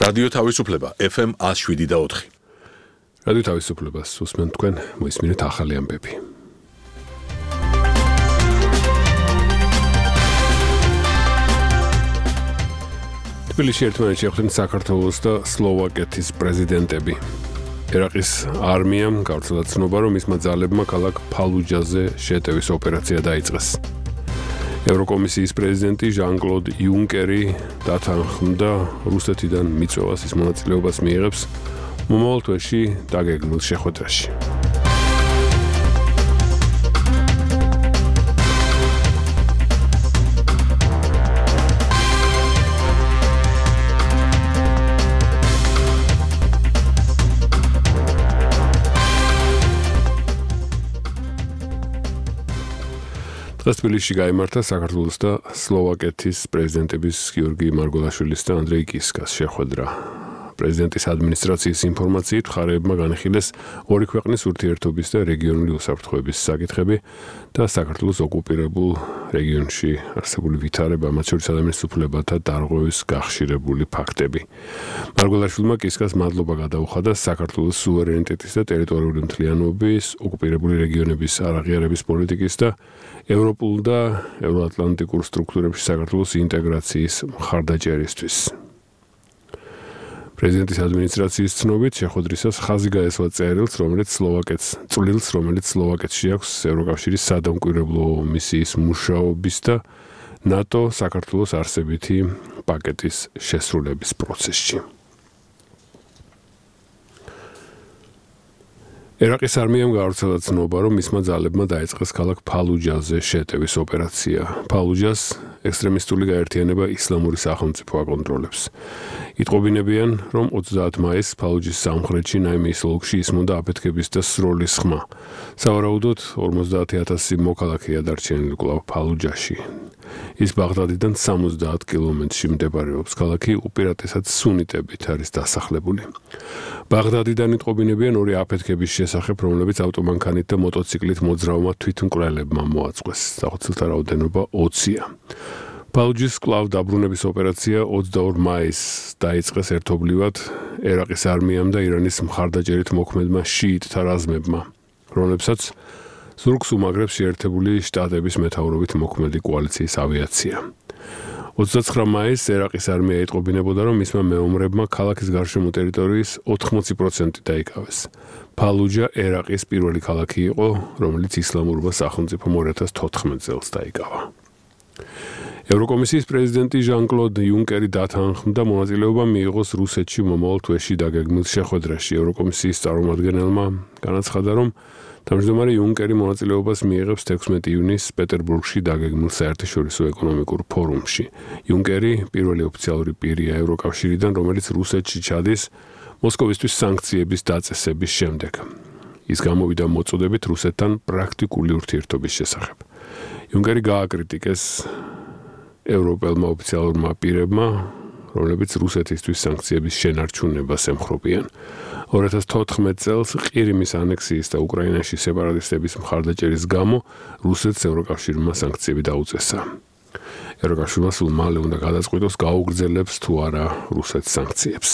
რადიო თავისუფლება FM 107.4. რადიო თავისუფლებას უსმენთ თქვენ, მოისმინეთ ახალი ამბები. თბილისში ერთმანეთს შეხვდნენ საქართველოს და სლოვაკეთის პრეზიდენტები. ერაყის არმიამ გავრცელა ცნობა, რომ მისმა ძალებმა ქალაქ ფალუჯაზე შეტევის ოპერაცია დაიწყეს. ევროკომისიის პრეზიდენტი ჟან-კლოდ იუნკერი დათანხმდა რუსეთიდან მიწვევას ის მონაწილეობას მიიღებს მომავალ თვეში დაგეგმილ შეხვედრაში. დღეს თბილისში გაიმართა საქართველოს და სლოვაკეთის პრეზიდენტების გიორგი მარგველაშვილის და ანდრეი კისკას შეხვედრა. პრეზიდენტის ადმინისტრაციის ინფორმაციით მხარეებმა განიხილეს ორი ქვეყნის ურთიერთობის და რეგიონული უსაფრთხოების საკითხები და საქართველოს ოკუპირებულ რეგიონში არსებული ვითარება, მათ შორის ადამიანის უფლებათა დარღვევის გახშირებული ფაქტები. მარგველაშვილმა კისკას მადლობა გადაუხადა საქართველოს სუვერენიტეტის და ტერიტორიული მთლიანობის, ოკუპირებული რეგიონების არაღიარების პოლიტიკის და ევროპულ და ევროატლანტიკურ სტრუქტურებში საქართველოს ინტეგრაციის მხარდაჭერისთვის. პრეზიდენტის ადმინისტრაციის ცნობით შეხვედრისას ხაზი გაესვა წერილს, რომელიც სლოვაკეთში აქვს ევროკავშირის სადამკვირვებლო მისიის მუშაობის და ნატო საქართველოს არსებითი პაკეტის შესრულების პროცესში. ერაყის არმიამ გავრცელა ცნობა, რომ მისმა ძალებმა დაიწყეს ქალაქ ფალუჯაზე შეტევის ოპერაცია. ფალუჯას ექსტრემისტული გაერთიანება ისლამური სახელმწიფო აკონტროლებს. იტყობინებიან, რომ 30 მაისს ფალუჯის სამხრეთში ნაიმის ოლქში ისმოდა აფეთქების და სროლის ხმა. სავარაუდოდ 50,000 მოქალაქეა დარჩენილი კვლავ ფალუჯაში. ის ბაღდადიდან 70 კილომეტრში მდებარეობს. ქალაქი უპირატესად სუნიტებით არის დასახლებული. ბაღდადიდან იტყობინებიან ორი აფეთქების შესახებ, რომლებიც ავტომანქანით და მოტოციკლით მოძრაობმა თვითმკვლელებმა მოაწყვეს. სახოცილთა რაოდენობა 20-ია. ფალუჯის კვლავ დაბრუნების ოპერაცია 22 მაისს დაიწყეს ერთობლივად ერაყის არმიამ და ირანის მხარდაჭერით მოქმედმა შიიტთა რაზმებმა, რომლებსაც ზურგს უმაგრებს შეერთებული შტატების მეთაურობით მოქმედი კოალიციის ავიაცია. 29 მაისს ერაყის არმია იტყობინებოდა, რომ მისმა მეომრებმა ქალაქის გარშემო ტერიტორიის 80% დაიკავეს. ფალუჯა ერაყის პირველი ქალაქი იყო, რომელიც ისლამურმა სახელმწიფომ 2014 წელს დაიკავა. ევროკომისიის პრეზიდენტი ჟან-კლოდ იუნკერი დათანხმდა მონაწილეობა მიიღოს რუსეთში მომავალ თვეში დაგეგმილ შეხვედრაში. ევროკომისიის წარმომადგენელმა განაცხადა, რომ თავმჯდომარე იუნკერი მონაწილეობას მიიღებს 16 ივნისს პეტერბურგში დაგეგმილ საერთაშორისო ეკონომიკურ ფორუმში. იუნკერი პირველი ოფიციალური პირია ევროკავშირიდან, რომელიც რუსეთში ჩადის მოსკოვისთვის სანქციების დაწესების შემდეგ. ის გამოვიდა მოწოდებით რუსეთთან პრაქტიკული ურთიერთობის შესახებ. იუნკერი გააკრიტიკეს ევროპელმა ოფიციალურმა პირებმა, რომლებიც რუსეთისთვის სანქციების შენარჩუნებას ემხრობიან. 2014 წელს ყირიმის ანექსიის და უკრაინაში სეპარატისტების მხარდაჭერის გამო რუსეთს ევროკავშირმა სანქციები დაუწესა. ევროკავშირმა სულ მალე უნდა გადაწყვიტოს გაუგრძელებს თუ არა რუსეთს სანქციებს.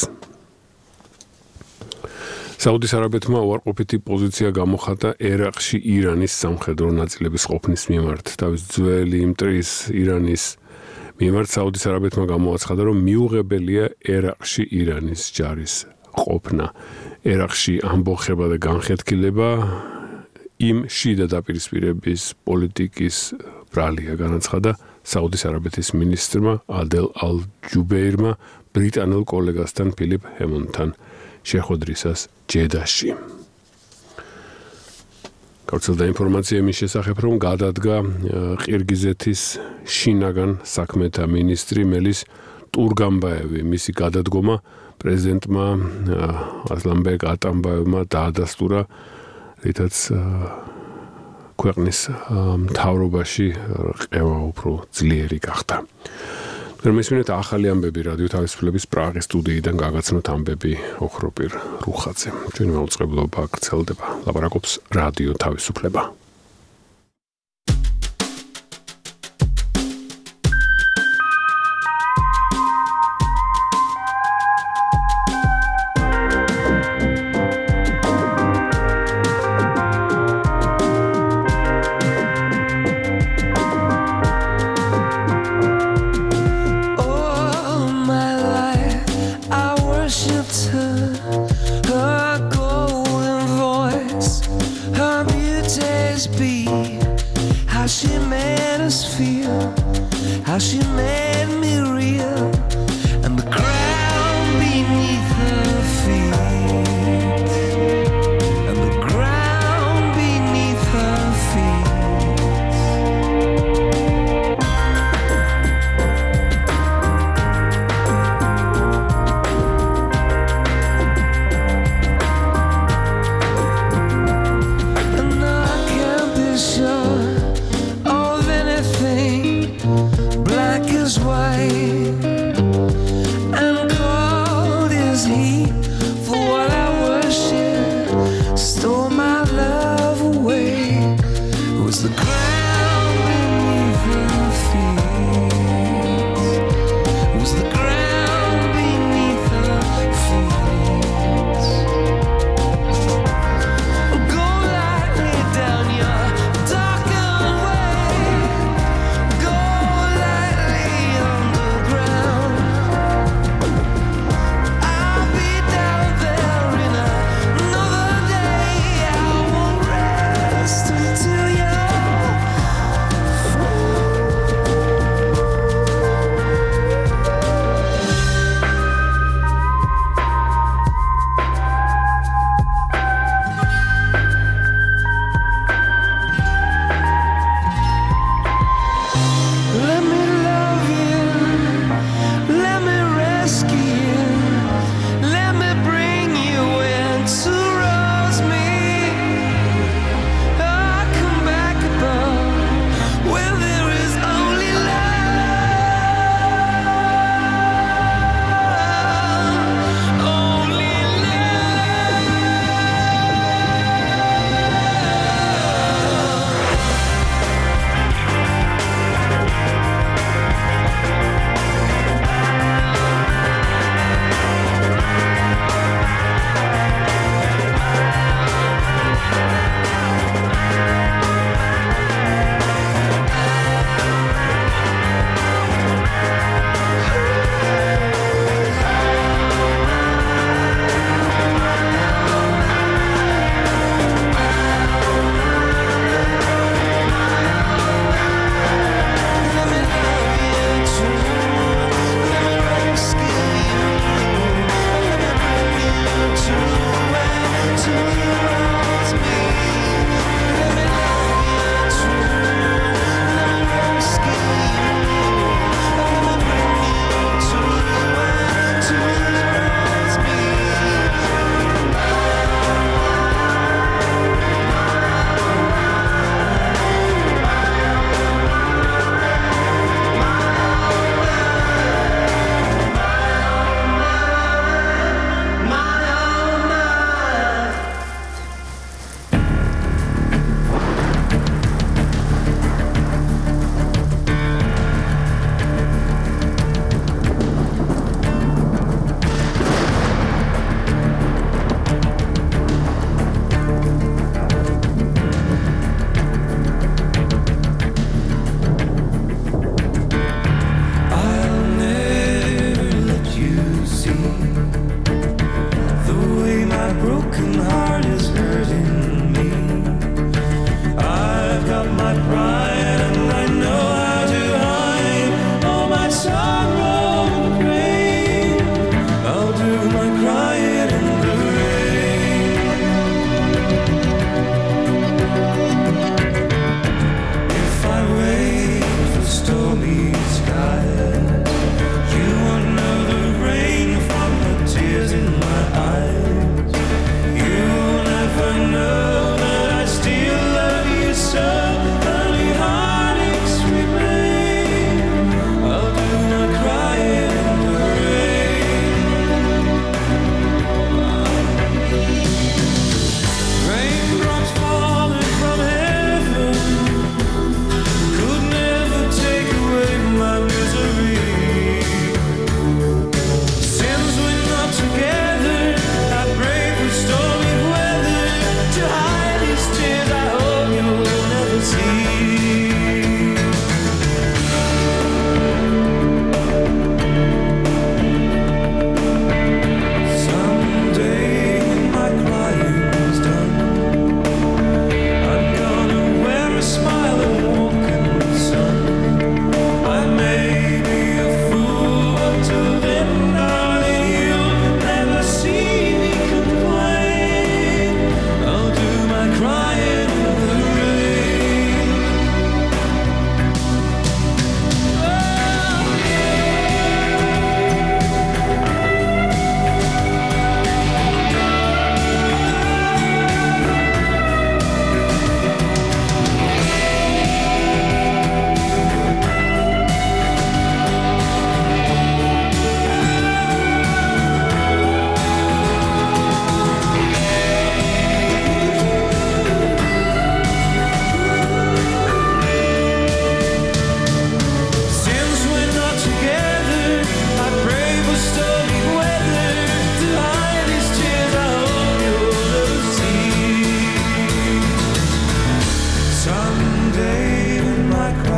საუდის არაბეთმა უარყოფითი პოზიცია გამოხატა ერაყში ირანის სამხედრო ნაწილების ყოფნის მიმართ. თავის ძველი მტრის ირანის მიმართ საუდის არაბეთმა გამოაცხადა, რომ მიუღებელია ერაყში ირანის ჯარის ყოფნა. ერაყში ამბოხება და განხეთქილება იმ შიდა დაპირისპირების პოლიტიკის ბრალია, განაცხადა საუდის არაბეთის მინისტრმა ადელ ალ-ჯუბეირმა ბრიტანელ კოლეგასთან ფილიპ ჰემონდთან შეხვედრისას ჯედაში. გავრცელდა ინფორმაცია იმის შესახებ, რომ გადადგა ყირგიზეთის შინაგან საქმეთა მინისტრი მელის ტურგანბაევი. მისი გადადგომა პრეზიდენტმა ასლანბეკ ატამბაევმა დაადასტურა, რითაც ქვეყნის მთავრობაში ყევა უფრო ძლიერი გახდა. მისმინეთ ახალი ამბები რადიო თავისუფლების პრაღის სტუდიიდან გაგაცნოთ ამბები ოქროპირ რუხაძე. ჩვენი მაუწყებლობა გრძელდება. ლაპარაკობს რადიო თავისუფლება. she made us feel, how she made me real, and the ground beneath her feet, and the ground beneath her feet. And I can't be sure of anything, black as white and cold as heat. For what I worship stole my love away. It was the ground beneath her feet. It was the ground beneath her feet. Go lightly down your darkened way. Go lightly underground. I'll be down there in another day. I won't rest until you're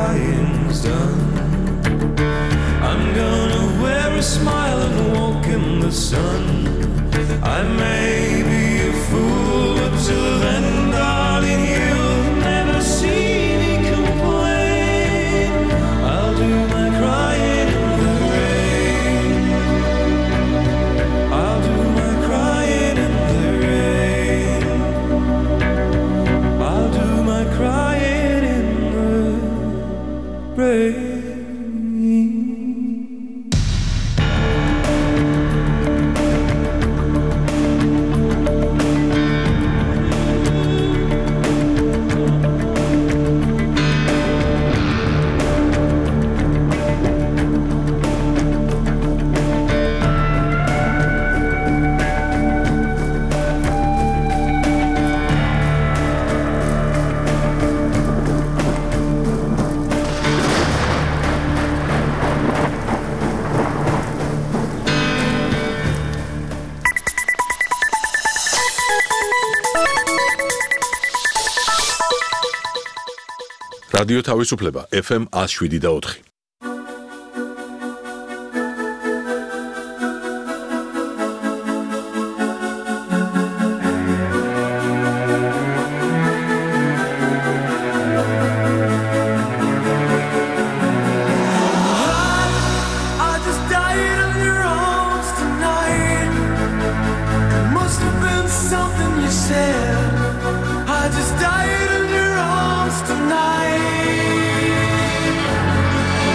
crying's done. I'm gonna wear a smile and walk in the sun. I may be a fool, but till then, darling, you'll never see me complain. I'll do my crying in the rain. I'll do my crying in the rain. I'll do my crying in the rain. რადიო თავისუფლება FM 107.4. I just died in your arms tonight. It must have been something you said. I just died in your arms tonight.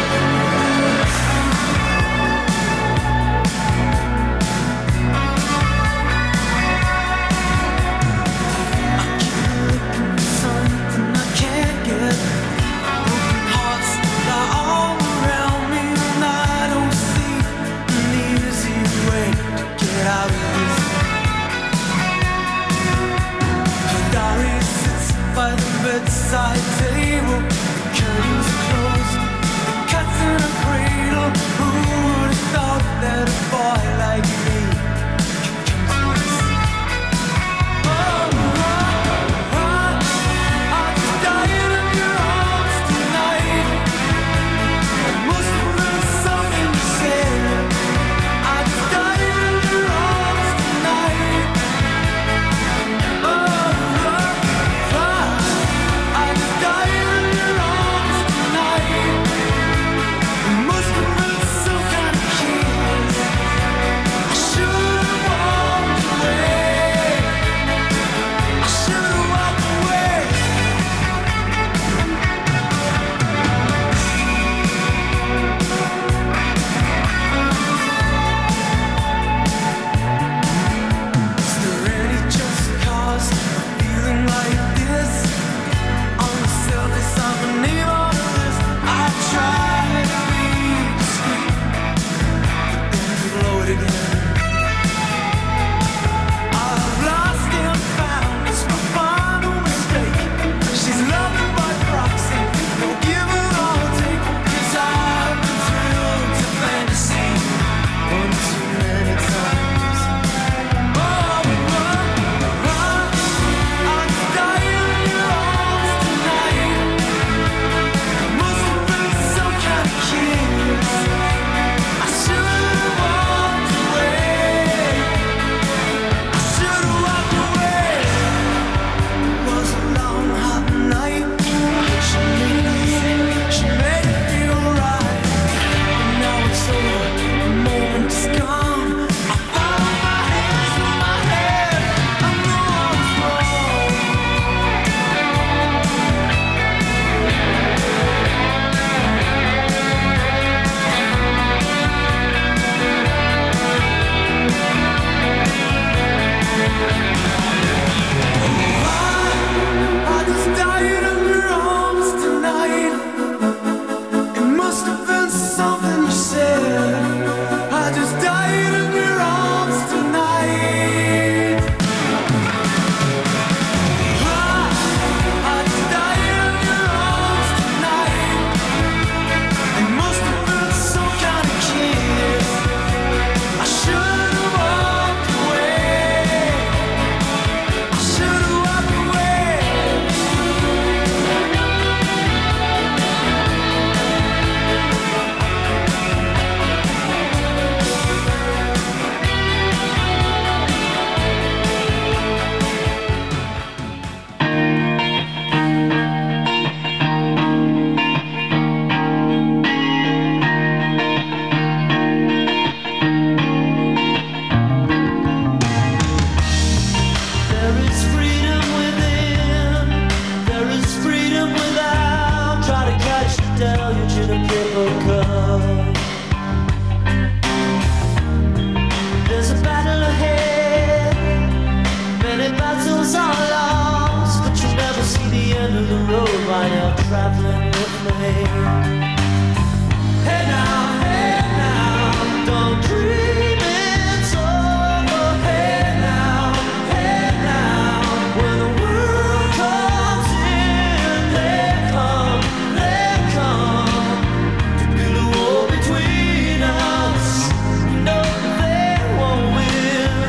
while you're traveling with me. Hey now, don't dream it's over. Hey now, when the world comes in, they come to build a wall between us. No, they won't win.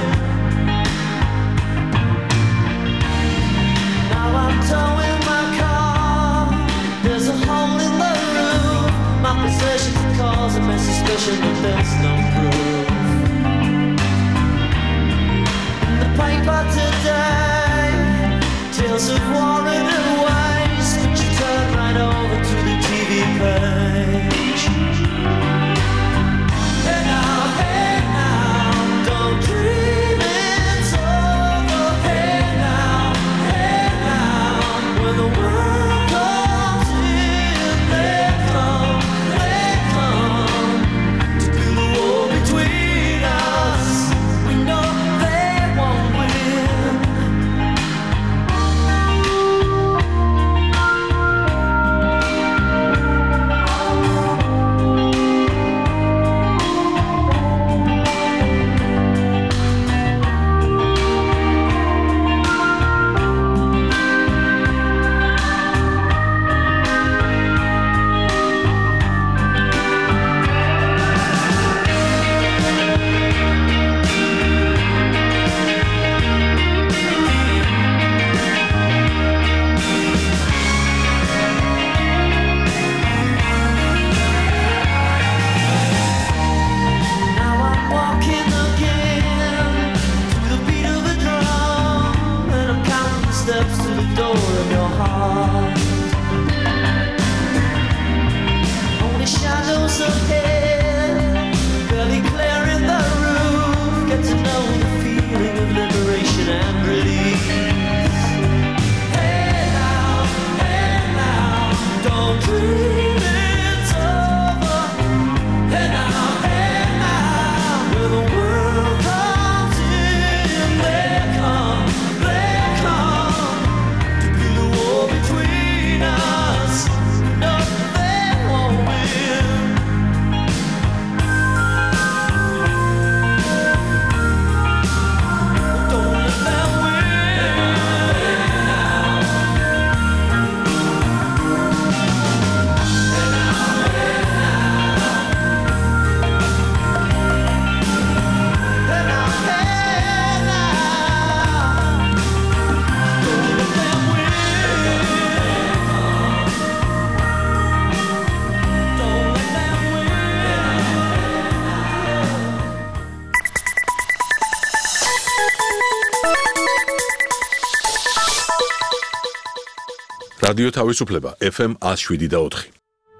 Now I'm towing my car. There's a hole in the roof. My possessions cause a mess, suspicion, but there's no proof. In the paper today, tales of war and waste, but you turn right over to the TV page. Hey now, don't dream it's over. Hey now, when the world comes in, they come to build a wall between us. We know they won't win. Now I'm walking again to the beat of a drum, and I'm counting the steps to the door of your heart. Only shadows ahead, barely clearing the roof. Get to know the feeling of liberation and release. Hey now, don't dream it's over. Hey now, when the world comes in, they come to build a wall between us. No, they won't win. Don't let them რადიო თავისუფლება FM 107.4.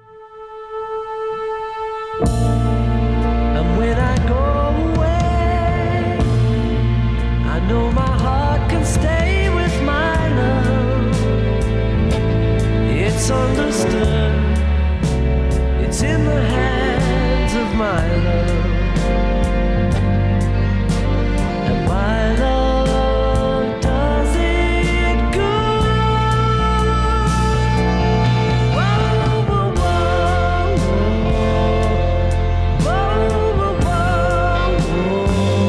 And when I go away, I know my heart can stay with my love. It's understood, it's in the hands of my love. And my love does it good. Whoa, whoa, whoa, whoa, whoa, whoa,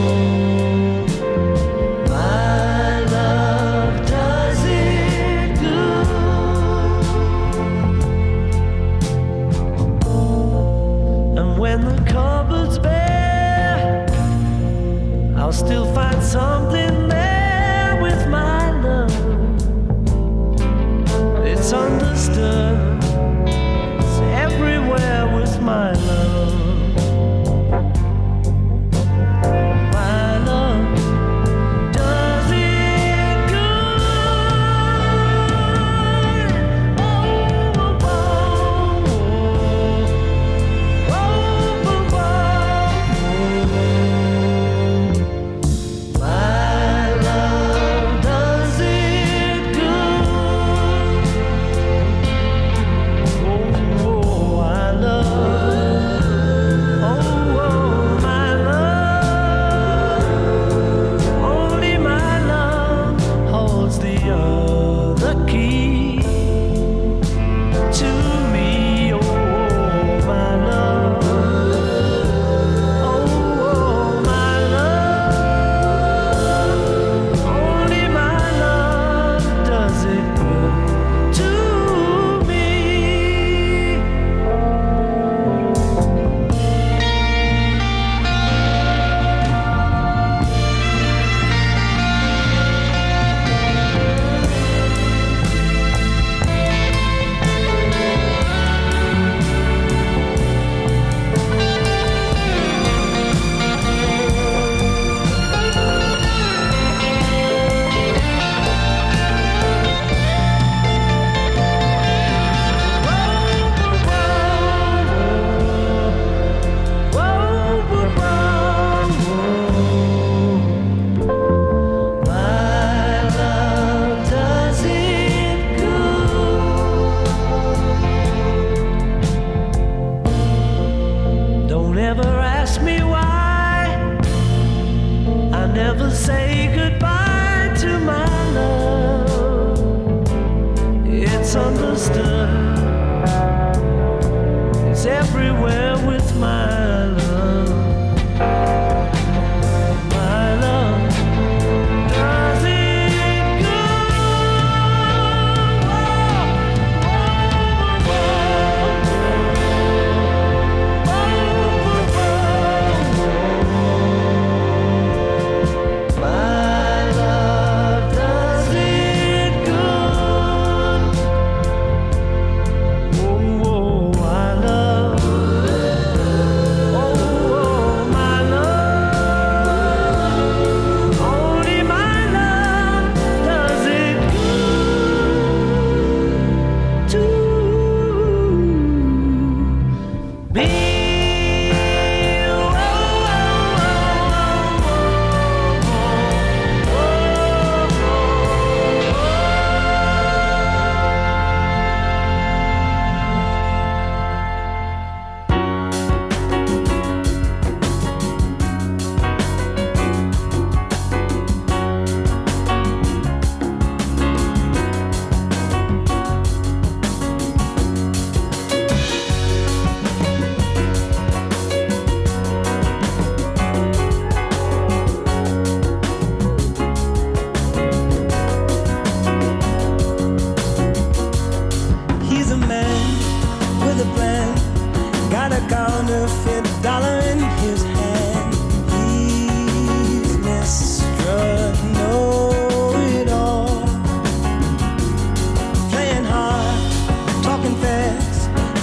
whoa. My love does it good.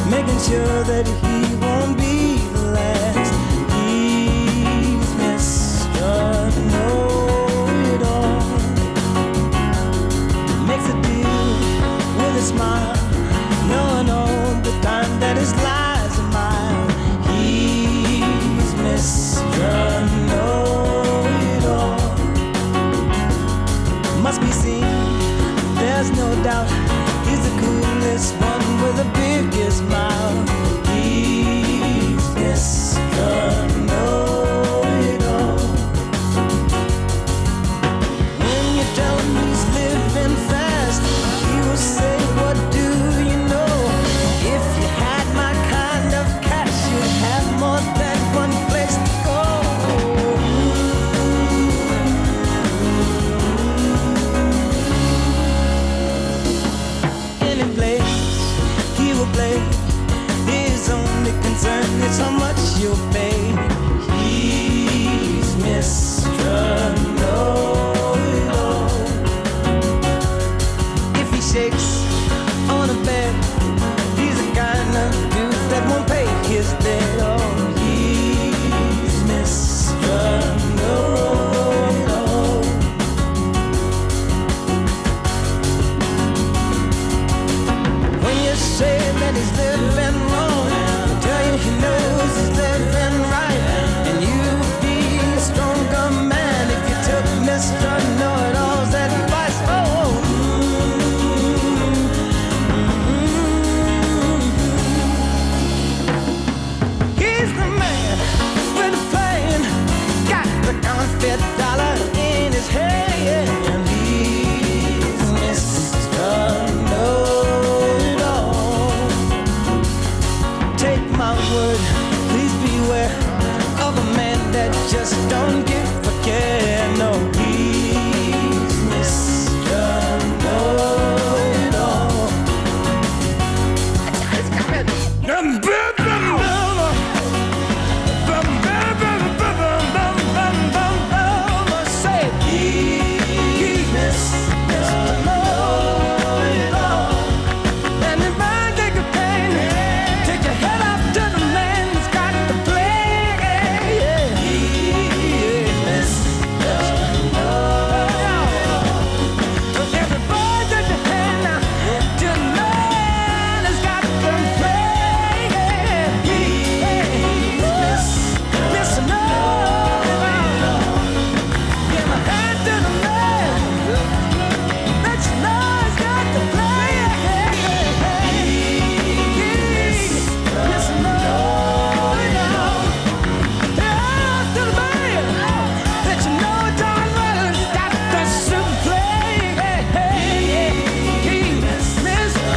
making sure that he won't be the last. He's Mr. Know-It-All. Makes a deal with a smile, knowing all the time that his lies are mine. He's Mr. Know-It-All. Must be seen, there's no doubt. He's the coolest one with the biggest smile. He's Mr. Know-It-All. When you tell him he's living fast, he will say, what do you know? If you had my kind of cash, you'd have more than one place to go. Any place he will play, his only concern is how much you'll pay. He's Mr. Know-It-All. If he shakes on a bed, he's the kind of dude that won't pay his debt. Oh, he's Mr. Know-It-All. When you say that he's living wrong, he'll tell you he knows he's living right. And you'd be a stronger man if you took Mr. Know-It-All's advice. Oh, he's the man with the plan, got the counterfeit dollar in his hand. He's Mr. Know-It-All. Take my word, please beware of a man that just don't give a care. No, he's Mr. Know-It-All. Say, he's Mr. Know-It-All. And if I take a pain, take your head up to the man who's got the play. He's Mr. Know-It-All. Everybody take your hand now to the man who's got the play. He's Mr. Know-It-All. Give my hand to the man that you know has got the play. He's Mr. Know-It-All. Yeah, to the man that you know darn well has got the super play. He's Mr.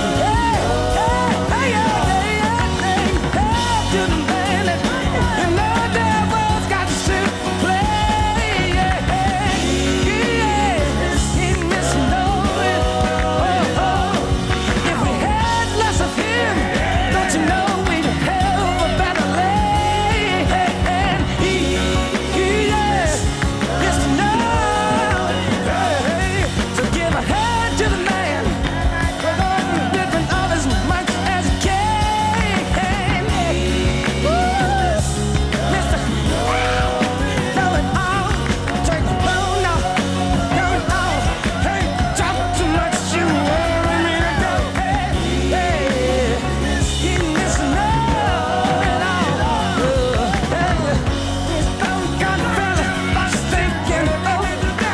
To the man that you know damn well's got the super play. He's Mr. Know-It-All. If we had less of him, don't you know we'd have a better land? Yes, Mr. Know-It-All. So give a hand to the man, different of as much as you can. Mr. Know-It-All. Take the phone now. Know-It-All. Hey, talk too much, you worry me to go. Hey, he's Mr. Know-It-All. He's some kind of fella that's thinking only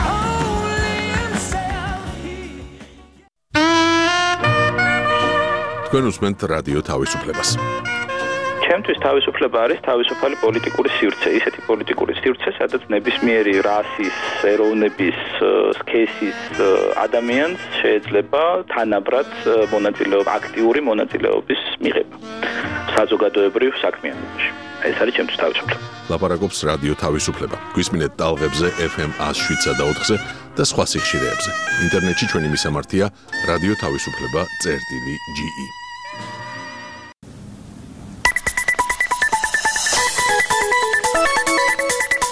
himself. თქვენ უსმენთ რადიო თავისუფლებას. ჩემთვის თავისუფლება არის თავისუფალი პოლიტიკური სივრცე, ისეთი პოლიტიკური სივრცე, სადაც ნებისმიერი რასის, ეროვნების, სქესის ადამიანს შეიძლება თანაბრად მონაწილეობა, აქტიური მონაწილეობის მიღება საზოგადოებრივ საქმიანობაში. ეს არის ჩემთვის თავისუფლება. ლაპარაკობს რადიო თავისუფლება. გვისმინეთ ტალღებზე FM 107.4-ზე და სხვა სიხშირეებზე. ინტერნეტში ჩვენი მისამართია რადიო თავისუფლება.ge.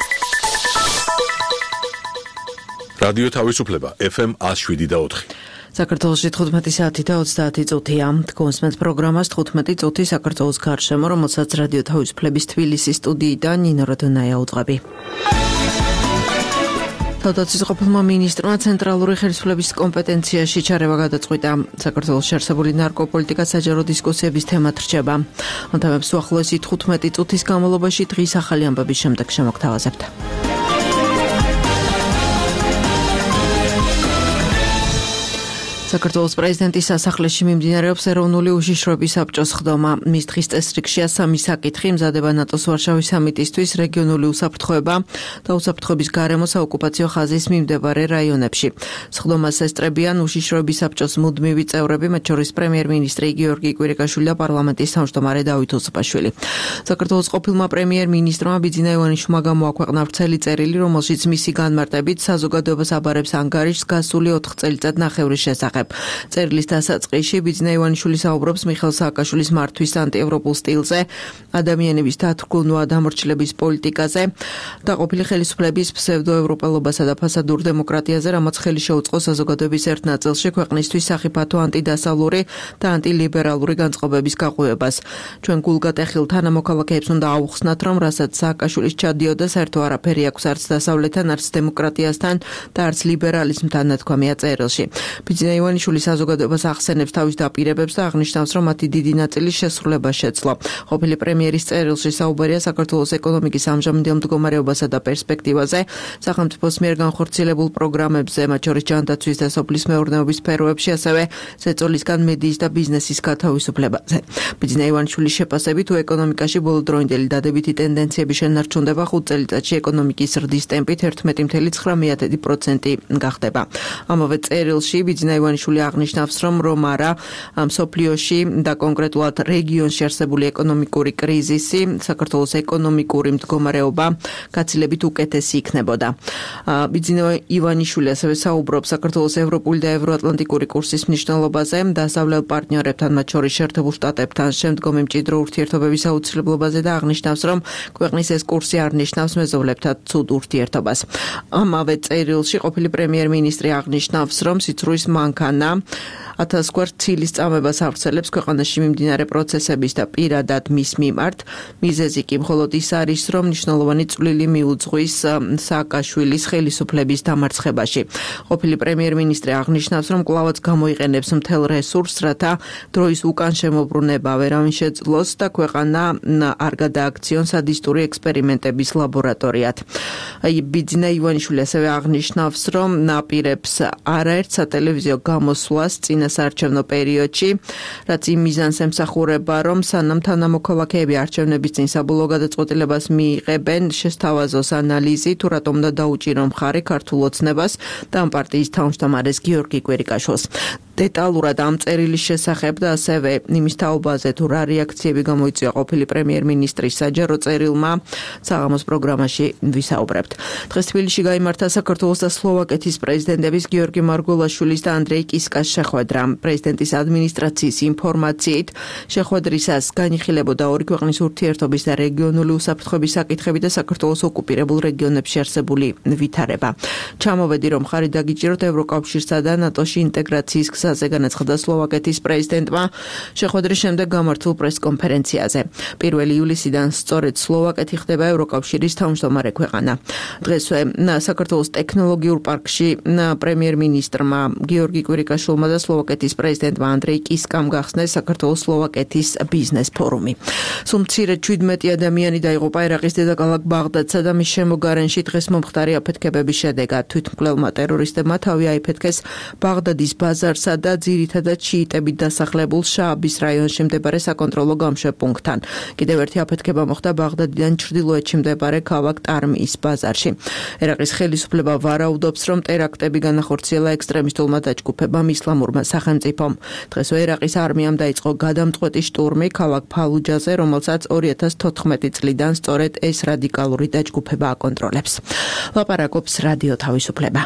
რადიო თავისუფლება FM 107.4. საქართველოში 15 საათი და 30 წუთია. გონსმენთ პროგრამას 15 წუთი საქართველოს გარშემო, რომელსაც რადიო თავისუფლების თბილისის სტუდიიდან ნინო როდონაია უძღვები. თავდაცვის ყოფილმა მინისტრმა ცენტრალური ხელისუფლების კომპეტენციაში ჩარევა გადაწყვიტა. საქართველოში არსებული ნარკოპოლიტიკა საჯარო დისკუსიების თემად რჩება. ამ თემებს უახლოესი 15 წუთის განმავლობაში დღის ახალი ამბების შემდეგ შემოგთავაზებთ. საქართველოს პრეზიდენტის სასახლეში მიმდინარეობს ეროვნული უშიშროების საბჭოს ხდომა. მის დღის წესრიგშია 3 საკითხი: მზადება ნატოს ვარშავის სამიტისთვის, რეგიონული უსაფრთხოება და უსაფრთხოების გარემო საოკუპაციო ხაზის მიმდებარე რაიონებში. ხდომას ესწრებიან უშიშროების საბჭოს მუდმივი წევრები, მათ შორის პრემიერ-მინისტრი გიორგი კვირიკაშვილი და პარლამენტის თავმჯდომარე დავით ოსტაფაშვილი. საქართველოს ყოფილმა პრემიერ-მინისტრმა ბიძინა ივანიშვილმა გამოაქვეყნა ვრცელი წერილი, რომელშიც მისი განმარტებით საზოგადოებას აბარებს ანგარიშს გასული 4 წელიწად ნახევრის შესახებ. წერილის დასაწყისში ბიძინა ივანიშვილი საუბრობს მიხეილ სააკაშვილის მართვის ანტიევროპულ სტილზე, ადამიანების დათრგუნვა დამორჩილების პოლიტიკაზე, დაყოფილი ხელისუფლების ფსევდოევროპელობასა და ფასადურ დემოკრატიაზე, რამაც ხელი შეუწყო საზოგადოების ერთ ნაწილში ქვეყნისთვის სახიფათო ანტიდასავლური და ანტილიბერალური განწყობების გაყვევებას. ჩვენ გულგატეხილთან მოქალაქეებს უნდა აუხსნათ, რომ რასაც სააკაშვილის ჩადიოდა, საერთო არაფერი აქვს არც დასავლეთთან, არც დემოკრატიასთან და არც ლიბერალიზმთან, ნათქვამია წერილში. ბიძინა ივანიშვილი საზოგადოებას ახსენებს თავის დაპირებებს და აღნიშნავს, რომ მათი დიდი ნაწილი შესრულება შეძლო. ყოფილი პრემიერის წერილში საუბარია საქართველოს ეკონომიკის ამჟამინდელ მდგომარეობასა და პერსპექტივაზე, სახელმწიფოს მიერ განხორციელებულ პროგრამებზე, მათ შორის ჯანდაცვის და სოფლის მეურნეობის სფეროებში, ასევე ზეწოლისგან მედიის და ბიზნესის გათავისუფლებაზე. ბიძინა ივანიშვილის შეფასებით, თუ ეკონომიკაში ბოლოდროინდელი დადებითი ტენდენციები შენარჩუნდება, 5 წელიწადში ეკონომიკის ზრდის ტემპით 11.9% გახდება. ამავე წერილში ბიძინა ივანიშვილი აღნიშნავს, რომ არა მსოფლიოში და კონკრეტულად რეგიონში არსებული ეკონომიკური კრიზისი, საქართველოს ეკონომიკური მდგომარეობა გაცილებით უკეთესი იქნებოდა. ბიძინა ივანიშვილი ასევე საუბრობს საქართველოს ევროპული და ევროატლანტიკური კურსის მნიშვნელობაზე, დასავლელ პარტნიორებთან, მათ შორის შეერთებულ შტატებთან შემდგომი მჭიდრო ურთიერთობების აუცილებლობაზე და აღნიშნავს, რომ ქვეყნის ეს კურსი არ ნიშნავს მეზობლებთან ცუდ ურთიერთობას. ამავე წერილში ყოფილი პრემიერ-მინისტრი აღნიშნავს, რომ სიცრუის მანქანა 1000 გვარ ცილის წამებას ავრცელებს ქვეყანაში მიმდინარე პროცესების და პირადად მის მიმართ. მიზეზი კი მხოლოდ ის არის, რომ მნიშვნელოვანი წვლილი მიუძღვის სააკაშვილის ხელისუფლების დამარცხებაში. ყოფილი პრემიერ-მინისტრი აღნიშნავს, რომ კვლავაც გამოიყენებს მთელ რესურსს, რათა დროის უკან შემოbrunება ვერავინ შეძლოს და ქვეყანა არ გადააქციონ სადისტური ექსპერიმენტების ლაბორატორიად. ბიძინა ივანიშვილი ასევე აღნიშნავს, რომ ნაპირებს არაერთ სატელევიზიო გამოსვლას წინასაარჩევნო პერიოდში, რაც იმ მიზანს ემსახურება, რომ სანამ თანამოქალაქეები არჩევნების წინ საბოლოო გადაწყვეტილებას მიიღებენ, შესთავაზოს ანალიზი, თუ რატომ უნდა დაუჭირონ მხარი ქართულ ოცნებას და ამ პარტიის თავმჯდომარეს გიორგი კვირიკაშვილს. დეტალურად ამ წერილის შესახებ და ასევე იმის თაობაზე, თუ რა რეაქციები გამოიწვია ყოფილი პრემიერ-მინისტრის საჯარო წერილმა, საღამოს პროგრამაში ვისაუბრებთ. დღეს თბილისში გაიმართა საქართველოს და სლოვაკეთის პრეზიდენტების გიორგი მარგველაშვილის და ანდრეი კისკას შეხვედრა. პრეზიდენტის ადმინისტრაციის ინფორმაციით, შეხვედრისას განიხილებოდა ორი ქვეყნის ურთიერთობის და რეგიონული უსაფრთხოების საკითხები და საქართველოს ოკუპირებულ რეგიონებში არსებული ვითარება. ჩამოვედი, რომ ხარი დაგიჭიროთ ევროკავშირსა და ნატოში ინტეგრაციის გზაზე, განაცხადა სლოვაკეთის პრეზიდენტმა შეხვედრის შემდეგ გამართულ პრესკონფერენციაზე. 1 ივლისიდან სწორედ სლოვაკეთი ხდება ევროკავშირის თავმჯდომარე ქვეყანა. დღესვე საქართველოს ტექნოლოგიურ პარკში პრემიერ-მინისტრმა გიორგი კვირიკაშვილმა და სლოვაკეთის პრეზიდენტმა ანდრეი კისკამ გახსნეს საქართველოს სლოვაკეთის ბიზნეს ფორუმი. სულ მცირე 17 ადამიანი დაიღუპა ერაყის დედაქალაქ ბაღდადსა და მის შემოგარენში დღეს მომხდარი აფეთქებების შედეგად. თვითმკვლელმა ტერორისტებმა თავი აიფეთქეს ბაღდადის ბაზარსა და ძირითადად შიიტებით დასახლებულ შააბის რაიონში მდებარე საკონტროლო გამშვებ პუნქტთან. კიდევ ერთი აფეთქება მოხდა ბაღდადიდან ჩრდილოეთში მდებარე ქალაქ ტარმიის ბაზარში. ერაყის ხელისუფლება ვარაუდობს, რომ ტერაქტები განახორციელა ექსტრემისტულმა დაჯგუფებამ ისლამურმა სახელმწიფომ. დღესვე ერაყის არმიამ დაიწყო გადამწყვეტი შტურმი ქალაქ ფალუჯაზე, რომელსაც 2014 წლიდან სწორედ ეს რადიკალური დაჯგუფება აკონტროლებს. ლაპარაკობს რადიო თავისუფლება.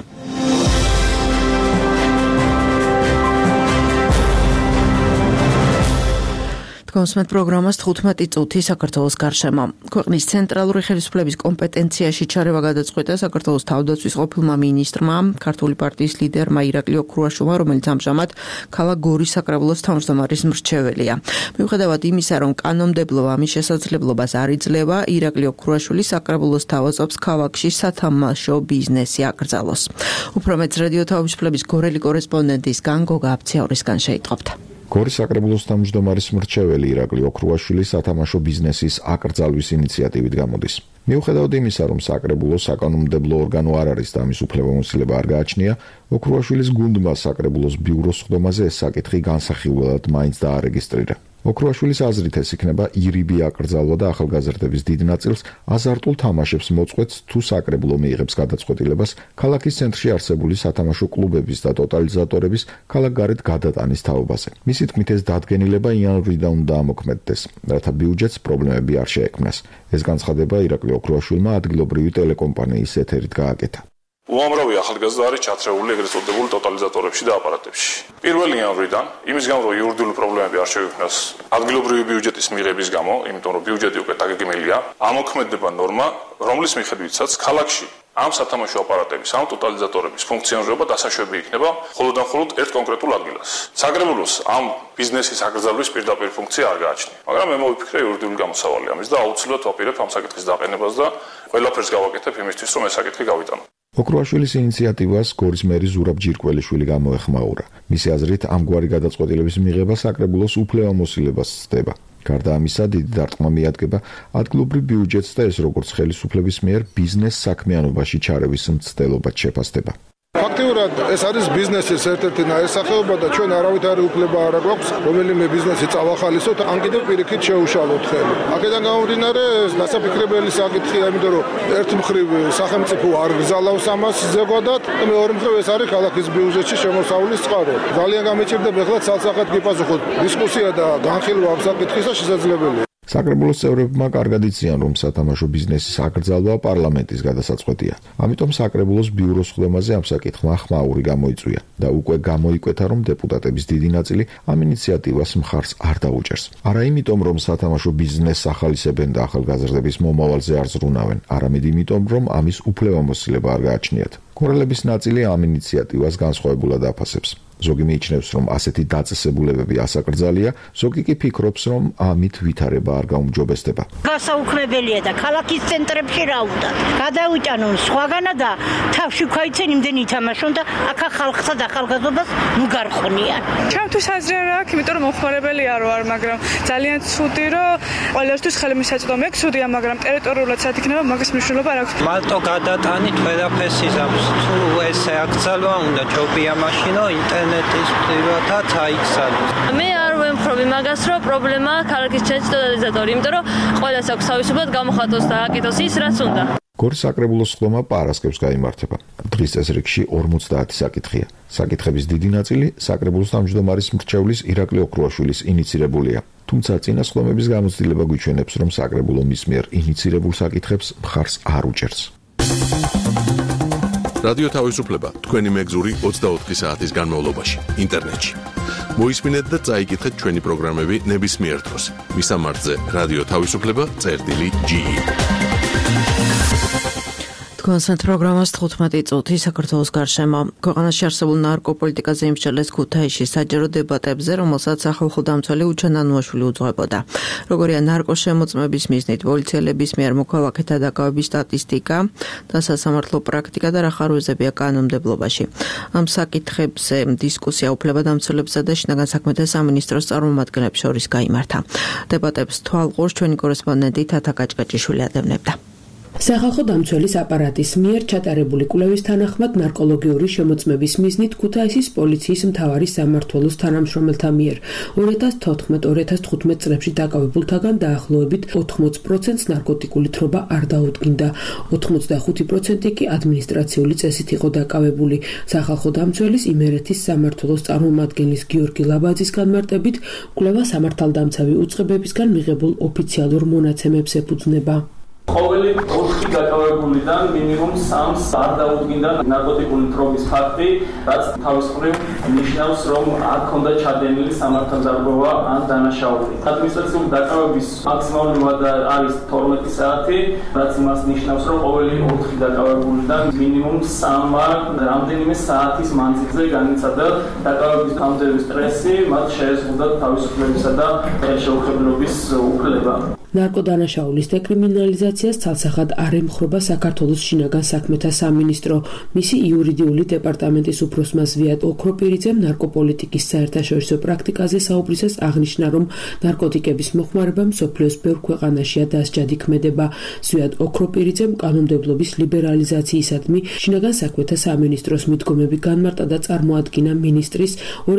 Თქვენსმეთ პროგრამას 15 წუთი საქართველოს გარშემო. ქვეყნის ცენტრალური ხელისუფლების კომპეტენციაში ჩარევა გადაწყვეტა საქართველოს თავდაცვის ყოფილმა მინისტრმა, ქართული პარტიის ლიდერმა ირაკლი ოქრუაშვილმა, რომელიც ამჟამად ქალაქ გორის საკრებულოს თავმჯდომარის მრჩეველია. მიუხედავად იმისა, რომ კანონმდებლობა ამის შესაძლებლობას არ იძლევა, ირაკლი ოქრუაშვილი საკრებულოს თავაზობს ქალაქში სათამაშო ბიზნესი აკრძალოს. უფრო მეტს რადიო თავისუფლების გორელი კორესპონდენტისგან გოგა აფციაურისგან შეიტყობთ. გორის საკრებულოს თავმჯდომარის მრჩეველი ირაკლი ოქრუაშვილი სათამაშო ბიზნესის აკრძალვის ინიციატივით გამოდის. მიუხედავად იმისა, რომ საკრებულოს საკანონმდებლო ორგანო არ არის და ამის უფლებამოსილება არ გააჩნია, ოქრუაშვილის გუნდმა საკრებულოს ბიუროს სხდომაზე ეს საკითხი განსახილველად მაინც დაარეგისტრირა. ოქრუაშვილის აზრით ეს იქნება ირიბი აკრძალვა და ახალგაზრდების დიდ ნაწილს აზარტულ თამაშებს მოწყვეტს თუ საკრებულო მიიღებს გადაწყვეტილებას ქალაქის ცენტრში არსებული სათამაშო კლუბების და ტოტალიზატორების ქალაქგარეთ გადატანის თაობაზე. მისი თქმით ეს დადგენილება იანვრიდან უნდა ამოქმედდეს, რათა ბიუჯეტს პრობლემები არ შეექმნას. ეს განცხადება ირაკლი ოქრუაშვილმა ადგილობრივი ტელეკომპანიის ეთერით გააკეთა. უამრავი ახალგაზრდა არის ჩათრეული ეგრეთ წოდებული ტოტალიზატორებში და აპარატებში. პირველი იანვრიდან, იმის გამო რომ იურიდიული პრობლემები არ შეგვიქმნას ადგილობრივი ბიუჯეტის მიღების გამო, იმიტომ რომ ბიუჯეტი უკვე დაგეგმილია, ამოქმედება ნორმა, რომლის მიხედვითაც ქალაქში ამ სათამაშო აპარატების, ამ ტოტალიზატორების ფუნქციონირება დასაშვები იქნება მხოლოდ და მხოლოდ ერთ კონკრეტულ ადგილას. საკრებულოს ამ ბიზნესის აკრძალვის პირდაპირ ფუნქცია არ გააჩნია. მაგრამ მე მოვიფიქრე იურიდიული გამოსავალი ამის და აუცილებლად ვაპირებ ამ საკითხის დაყენებას და ყველაფერს გავაკეთებ იმისთვის, რომ ეს საკითხი გავიტანო. ოქრუაშვილის ინიციატივას გორის მერი ზურაბ ჯირკველიშვილი გამოეხმაურა. მისი აზრით, ამგვარი გადაწყვეტილების მიღება საკრებულოს უფლებამოსილებას ცდება. გარდა ამისა, დიდი დარტყმა მიადგება ადგილობრივ ბიუჯეტს და ეს როგორც ხელისუფლების მიერ ბიზნეს საქმიანობაში ჩარევის მცდელობად შეფასდება. ფაქტიურად ეს არის ბიზნესის ერთ-ერთი ნაირსახეობა და ჩვენ არავითარი უფლება არ გვაქვს რომელიმე ბიზნესი წავახალისოთ, ან კიდევ პირიქით შეუშალოთ ხელი. აქედან გამომდინარე ეს დასაფიქრებელი საკითხია, იმიტომ რომ ერთ მხრივ სახელმწიფო არ გზალავს ამას ზოგადად და მეორე მხრივ ეს არის ქალაქის ბიუჯეტში შემოსავლის წყარო. ძალიან გამიჭირდება ეხლა ცალ-ცალკად გიპასუხოთ დისკუსია და განხილვა ამ საკითხის და შესაძლებელია. საკრებულოს წევრებმა კარგად იციან, რომ სათამაშო ბიზნესის აკრძალვა პარლამენტის გადასაწყვეტია. ამიტომ საკრებულოს ბიუროს სხდომაზე ამ საკითხმა ხმაური გამოიწვია და უკვე გამოიკვეთა, რომ დეპუტატების დიდი ნაწილი ამ ინიციატივას მხარს არ დაუჭერს. არა იმიტომ, რომ სათამაშო ბიზნესს ახალისებენ და ახალგაზრდების მომავალზე არ ზრუნავენ, არამედ იმიტომ, რომ ამის უფლებამოსილება არ გააჩნიათ. გორელების ნაწილი ამ ინიციატივას განსხვავებულად აფასებს. ზოგი მიიჩნევს, რომ ასეთი დაწესებულებები ასაკრძალია, ზოგი კი ფიქრობს, რომ ამით ვითარება არ გაუმჯობესდება. გასაუქმებელია და ქალაქის ცენტრებში რა უნდა? გადაუჭანონ სხვაგანა და თავში ქვაიცენ იმდენი ითამაშონ და აქა ხალხსა და ახალგაზრდობას ნუ გარყვნიან. ჩემთვის აზრი არ აქვს, იმიტომ რომ მოხმარებელია რო არ, მაგრამ ძალიან ცუდი რომ ყველასთვის ხელმისაწვდომია, ცუდია, მაგრამ ტერიტორიულად სად იქნება მაგის მნიშვნელობა არ აქვს. მალტო გადატანით ყველაფერს იზამს. თუ ესე აკრძალვა უნდა ჯობია მაშინო ინტერნეტის პირადად აიქცალოს. მე არ ვემხრობი მაგას, რომ პრობლემაა ქალაქის ცენტრის ტოტალიზატორი, იმიტომ რომ ყველას აქვს თავისუფლად გამოხატოს და აკეთოს ის, რაც უნდა. გორის საკრებულოს სხდომა პარასკევს გაიმართება. დღის წესრიგში 50 საკითხია. საკითხების დიდი ნაწილი საკრებულოს თავმჯდომარის მრჩევლის ირაკლი ოქრუაშვილის ინიცირებულია. თუმცა წინა სხდომების გამოცდილება გვიჩვენებს, რომ საკრებულო მის მიერ ინიცირებულ საკითხებს მხარს არ უჭერს. რადიო თავისუფლება თქვენი მეგზური 24 საათის განმავლობაში ინტერნეტში. მოისმინეთ და წაიკითხეთ ჩვენი პროგრამები ნებისმიერ დროს. მისამართზე რადიო თავისუფლება.ge თქვენსმეთ პროგრამას 15 წუთი საქართველოს გარშემო. ქვეყანაში არსებულ ნარკოპოლიტიკაზე იმსჯელეს ქუთაისში საჯარო დებატებზე, რომელსაც სახალხო დამცველი უჩან ანუაშვილი უძღვებოდა. როგორია ნარკოშემოწმების მიზნით პოლიციელების მიერ მოქალაქეთა დაკავების სტატისტიკა და სასამართლო პრაქტიკა და რა ხარვეზებია კანონმდებლობაში. ამ საკითხებზე დისკუსია უფლებადამცველებსა და შინაგან საქმეთა სამინისტროს წარმომადგენლებს შორის გაიმართა. დებატებს თვალყურს ჩვენი კორესპონდენტი თათა კაჭკაჭიშვილი ადევნებდა. სახალხო დამცველის აპარატის მიერ ჩატარებული კვლევის თანახმად ნარკოლოგიური შემოწმების მიზნით ქუთაისის პოლიციის მთავარი სამმართველოს თანამშრომელთა მიერ 2014-2015 წლებში დაკავებულთაგან დაახლოებით 80%-ს ნარკოტიკული თრობა არ დაუდგინდა, 85% კი ადმინისტრაციული წესით იყო დაკავებული. სახალხო დამცველის იმერეთის სამმართველოს წარმომადგენლის გიორგი ლაბაძის განმარტებით, კვლევა სამართალდამცავი უწყებებისგან მიღებულ ოფიციალურ მონაცემებს ეფუძნება. ყოველი 4 დაკავებულიდან მინიმუმ 3-ს არ დაუდგინდა ნარკოტიკული თრობის ფაქტი, რაც თავის მხრივ ნიშნავს, რომ არ ქონდა ჩადენილი სამართალდამცავება ან დანაშაული. ადმინისტრაციული დაკავების მაქსიმალური ვადა არის 12 საათი, რაც იმას ნიშნავს, რომ ყოველი 4 დაკავებულიდან მინიმუმ 3-მა რამდენიმე საათის მანძილზე განიცადა დაკავების გამძლეობის სტრესი, მათ შეეზღუდათ თავისუფლებისა და შეუხებლობის უფლება. ნარკოდანაშაულის დეკრიმინალიზაციას ცალსახად არ ემხრობა საქართველოს შინაგან საქმეთა სამინისტრო. მისი იურიდიული დეპარტამენტის უფროსმა ზვიად ოქროპირიძემ ნარკოპოლიტიკის საერთაშორისო პრაქტიკაზე საუბრისას აღნიშნა, რომ ნარკოტიკების მოხმარება მსოფლიოს ბევრ ქვეყანაშია დასჯადი ქმედება. ზვიად ოქროპირიძემ კანონმდებლობის ლიბერალიზაციისადმი შინაგან საქმეთა სამინისტროს მიდგომები განმარტა და წარმოადგინა მინისტრის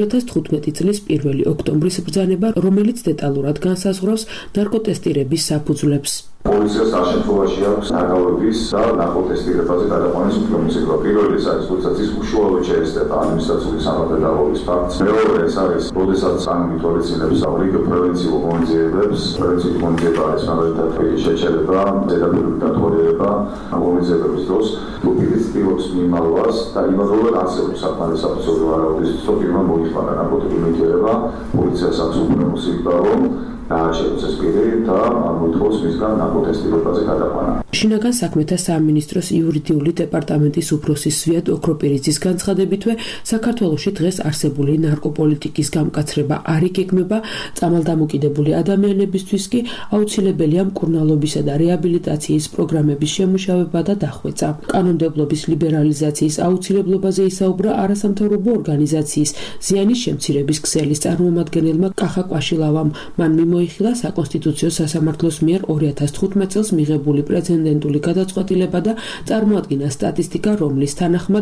2015 წლის 1 ოქტომბრის ბრძანება, რომელიც დეტალურად განსაზღვრავს ნარკოტესტირების საფუძვლებს. პოლიციას ამ შემთხვევაში აქვს დაკავების და ნარკოტესტირებაზე გადაყვანის უფლება. პირველი ეს არის, როდესაც ის უშუალოდ შეესწრება ადმინისტრაციული სამართალდამცავების ფაქტს. მეორე ეს არის, როდესაც ამიტოლიცინებს რიგ პრევენციულ ღონისძიებებს, პრევენციული ღონისძიება არის მაგალითად შეჩერება, ზედაპირული დათვალიერება ღონისძიებების დროს, თუ პირის მიმალვას და იმავდროულად არსებობს საკმარის საფუძველი ვარაუდის, რომ პირმა მოიხმარა ნარკოტიკული ნივთიერება, პოლიციას აქვს უფლება სიკვდილო დააჩეროს ეს პირი და მოითხოვს მისგან ნარკოტესტირებაზე გადაყვანა. შინაგან საქმეთა სამინისტროს იურიდიული დეპარტამენტის უფროსის ზვიად ოქროპირიძის განცხადებითვე საქართველოში დღეს არსებული ნარკოპოლიტიკის გამკაცრება არ იგეგმება, წამალდამოკიდებული ადამიანებისთვის კი აუცილებელია მკურნალობისა და რეაბილიტაციის პროგრამების შემუშავება და დახვეწა. კანონმდებლობის ლიბერალიზაციის აუცილებლობაზე ისაუბრა არასამთავრობო ორგანიზაციის ზიანის შემცირების ქსელის წარმომადგენელმა კახა კვაშილავამ. მან მოიხილა საკონსტიტუციო სასამართლოს მიერ 2015 წელს მიღებული პრეცედენტული გადაწყვეტილება და წარმოადგინა სტატისტიკა, რომლის თანახმად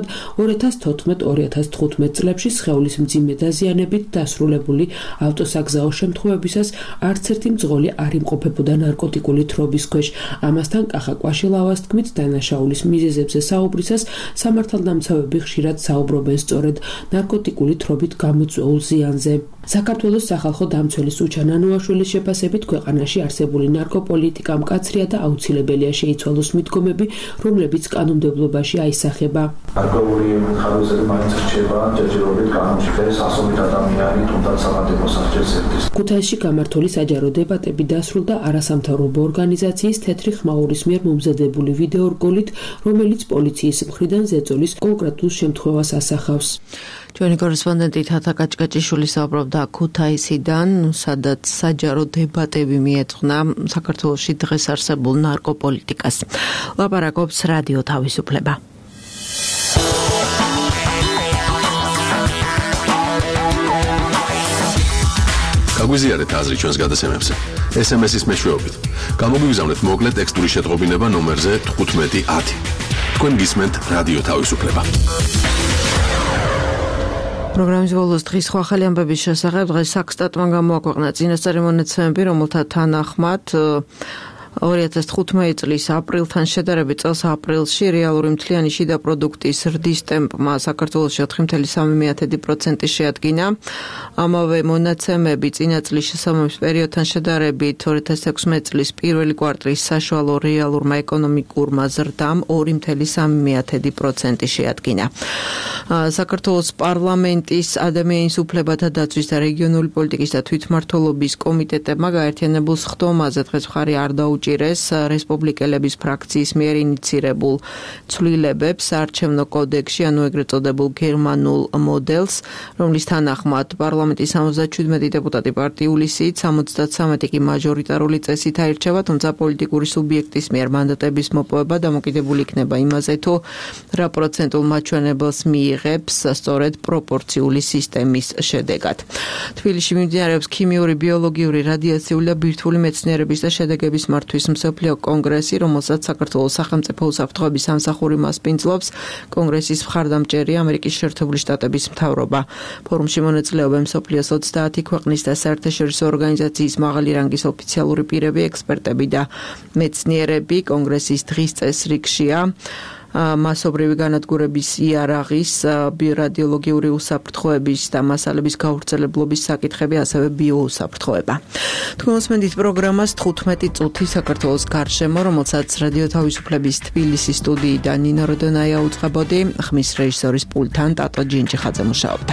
2014-2015 წლებში სხეულის მძიმე დაზიანებით დასრულებული ავტოსაგზაო შემთხვევებისას არც ერთი მძღოლი არ იმყოფებოდა ნარკოტიკული თრობის ქვეშ. ამასთან კახა კვაშილავას თქმით, დანაშაულის მიზეზებზე საუბრისას სამართალდამცავები ხშირად საუბრობენ სწორედ ნარკოტიკული თრობით გამოწვეულ ზიანზე. საქართველოს სახალხო დამცველის უჩან ანუაშვილის შეფასებით ქვეყანაში არსებული ნარკოპოლიტიკა მკაცრია და აუცილებელია შეიცვალოს მიდგომები, რომლებიც კანონმდებლობაში აისახება. გარკვეული ხარისხები მაინც რჩება ჯერჯერობით კანონში და სასწავლით ადამიანი თუნდაც სამართლებო სასჯელს ერთვის. ქუთაისში გამართული საჯარო დებატები დასრულდა არასამთავრობო ორგანიზაციის თეთრი ხმაურის მიერ მომზადებული ვიდეორგოლით, რომელიც პოლიციის მხრიდან ზეწოლის კონკრეტულ შემთხვევას ასახავს. ჩვენი კორესპონდენტი თათა კაჭკაჭიშვილი საუბრობდა ქუთაისიდან, სადაც საჯარო დებატები მიეძღვნა საქართველოში დღეს არსებულ ნარკოპოლიტიკას. ლაპარაკობს რადიო თავისუფლება. გაგვიზიარეთ აზრი ჩვენს გადაცემებზე. SMS-ის მეშვეობით. გამოგვიგზავნეთ მოკლე ტექსტური შეტყობინება ნომერზე 1510. თქვენ გისმენთ რადიო თავისუფლება. პროგრამის ბოლოს დღის სხვა ახალი ამბების შესახებ დღეს საქსტატმა გამოაქვეყნა წინასწარი მონაცემები, რომელთა თანახმად 2015 წლის აპრილთან შედარებით წელს აპრილში რეალური მთლიანი შიდა პროდუქტის ზრდის ტემპმა საქართველოში 4.3% შეადგინა. ამავე მონაცემები წინა წლის შესაბამის პერიოდთან შედარებით 2016 წლის პირველი კვარტლის საშუალო რეალურმა ეკონომიკურმა ზრდამ 2.3% შეადგინა. საქართველოს პარლამენტის ადამიანის უფლებათა დაცვის და რეგიონული პოლიტიკის და თვითმმართველობის კომიტეტებმა გაერთიანებულ სხდომაზე დღეს მხარი არ დაუჭირეს რესპუბლიკელების ფრაქციის მიერ ინიცირებულ ცვლილებებს საარჩევნო კოდექსში, ანუ ეგრეთ წოდებულ გერმანულ მოდელს, რომლის თანახმად პარლამენტის 77 დეპუტატი პარტიული სიით, 73 კი მაჟორიტარული წესით აირჩევა, თუმცა პოლიტიკური სუბიექტის მიერ მანდატების მოპოვება დამოკიდებული იქნება იმაზე, თუ რა პროცენტულ მაჩვენებელს მიიღებს სწორედ პროპორციული სისტემის შედეგად. თბილისში მიმდინარეობს ქიმიური, ბიოლოგიური, რადიაციული და ბირთვული მეცნიერების და შედეგების მართვის მსოფლიო კონგრესი, რომელსაც საქართველოს სახელმწიფო უსაფრთხოების სამსახური მასპინძლობს. კონგრესის მხარდამჭერი ამერიკის შეერთებული შტატების მთავრობა. ფორუმში მონაწილეობენ მსოფლიოს 30 ქვეყნის და საერთაშორისო ორგანიზაციის მაღალი რანგის ოფიციალური პირები, ექსპერტები და მეცნიერები. კონგრესის დღის წესრიგშია მასობრივი განადგურების იარაღის, ბიორადიოლოგიური უსაფრთხოების და მასალების გავრცელებლობის საკითხები, ასევე ბიოუსაფრთხოება. თქვენ მოსმენთ პროგრამას 15 წუთი საქართველოს გარშემო, რომელსაც რადიო თავისუფლების თბილისის სტუდიიდან ნინო როდონაია უწყებოდი, ხმის რეჟისორის პულტთან ტატო ჯინჯიხაძე მუშაობდა.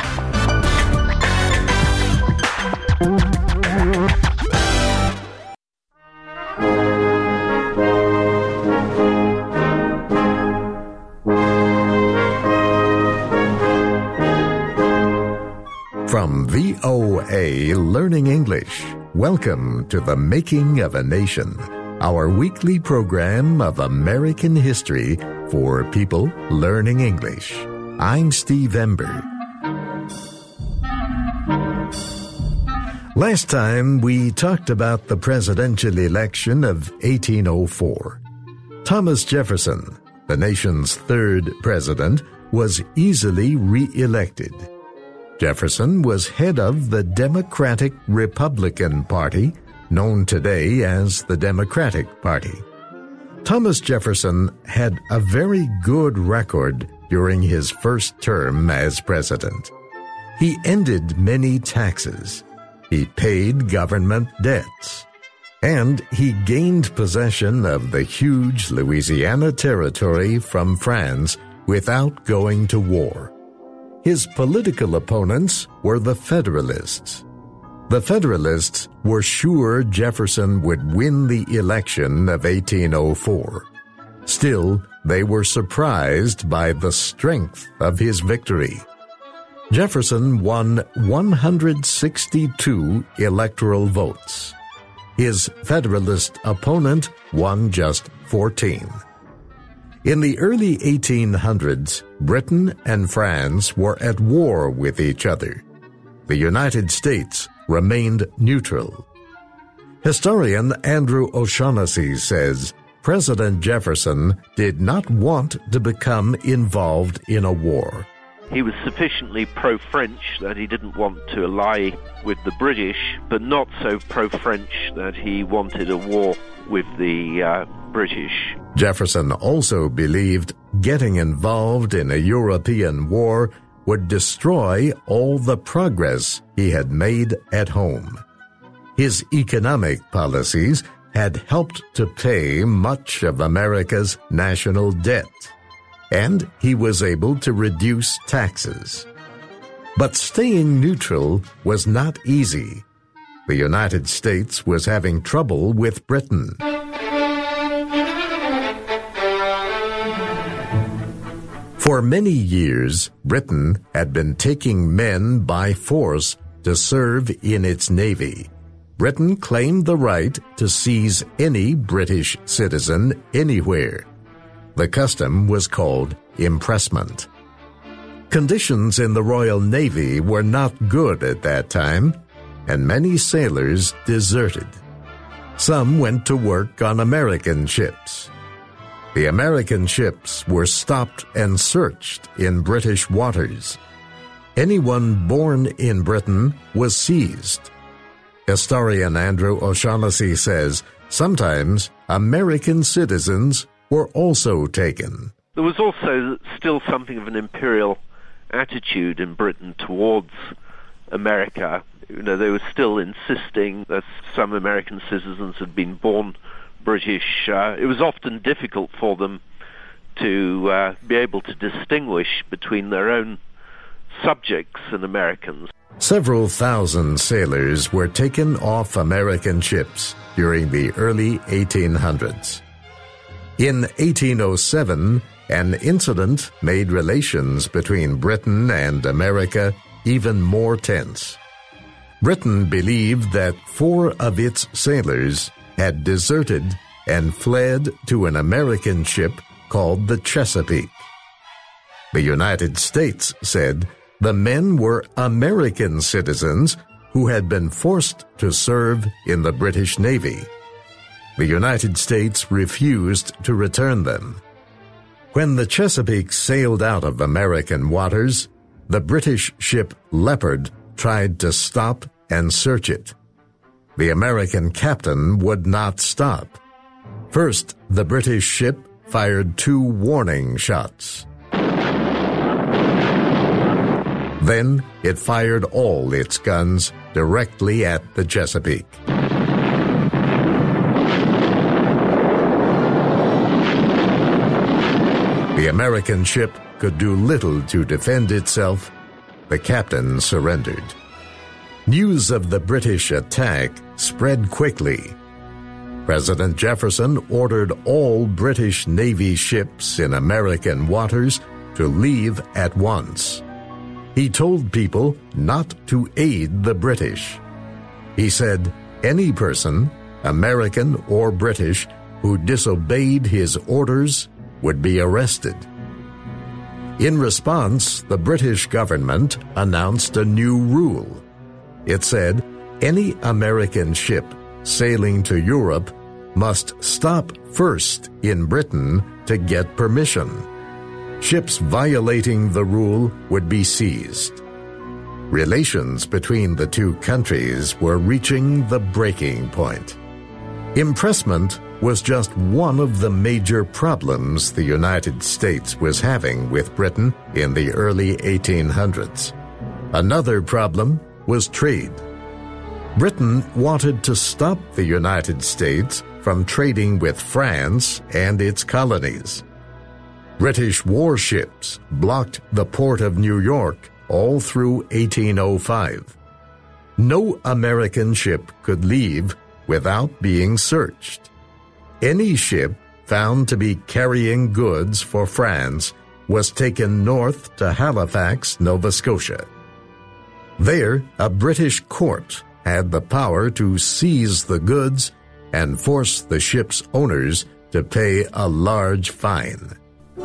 From VOA Learning English, welcome to The Making of a Nation, our weekly program of American history for people learning English. I'm Steve Ember. Last time we talked about the presidential election of 1804. Thomas Jefferson, the nation's third president, was easily re-elected. Jefferson was head of the Democratic Republican Party, known today as the Democratic Party. Thomas Jefferson had a very good record during his first term as president. He ended many taxes. He paid government debts. And he gained possession of the huge Louisiana territory from France without going to war. His political opponents were the Federalists. The Federalists were sure Jefferson would win the election of 1804. Still, they were surprised by the strength of his victory. Jefferson won 162 electoral votes. His Federalist opponent won just 14. In the early 1800s, Britain and France were at war with each other. The United States remained neutral. Historian Andrew O'Shaughnessy says President Jefferson did not want to become involved in a war. He was sufficiently pro-French that he didn't want to ally with the British, but not so pro-French that he wanted a war with the British. Jefferson also believed getting involved in a European war would destroy all the progress he had made at home. His economic policies had helped to pay much of America's national debt, and he was able to reduce taxes. But staying neutral was not easy. The United States was having trouble with Britain. For many years, Britain had been taking men by force to serve in its navy. Britain claimed the right to seize any British citizen anywhere. The custom was called impressment. Conditions in the Royal Navy were not good at that time, and many sailors deserted. Some went to work on American ships. The American ships were stopped and searched in British waters. Anyone born in Britain was seized. Historian Andrew O'Shaughnessy says sometimes American citizens were also taken. There was also still something of an imperial attitude in Britain towards America. They were still insisting that some American citizens had been born British. It was often difficult for them to be able to distinguish between their own subjects and Americans. Several thousand sailors were taken off American ships during the early 1800s. In 1807, an incident made relations between Britain and America even more tense. Britain believed that 4 of its sailors had deserted and fled to an American ship called the Chesapeake. The United States said the men were American citizens who had been forced to serve in the British Navy. The United States refused to return them. When the Chesapeake sailed out of American waters, the British ship Leopard tried to stop and search it. The American captain would not stop. First, the British ship fired 2 warning shots. Then it fired all its guns directly at the Chesapeake. The American ship could do little to defend itself. The captain surrendered. News of the British attack spread quickly. President Jefferson ordered all British Navy ships in American waters to leave at once. He told people not to aid the British. He said any person, American or British, who disobeyed his orders would be arrested. In response, the British government announced a new rule. It said any American ship sailing to Europe must stop first in Britain to get permission. Ships violating the rule would be seized. Relations between the two countries were reaching the breaking point. Impressment was just one of the major problems the United States was having with Britain in the early 1800s. Another problem was trade. Britain wanted to stop the United States from trading with France and its colonies. British warships blocked the port of New York all through 1805. No American ship could leave without being searched. Any ship found to be carrying goods for France was taken north to Halifax, Nova Scotia. There, a British court had the power to seize the goods and force the ship's owners to pay a large fine.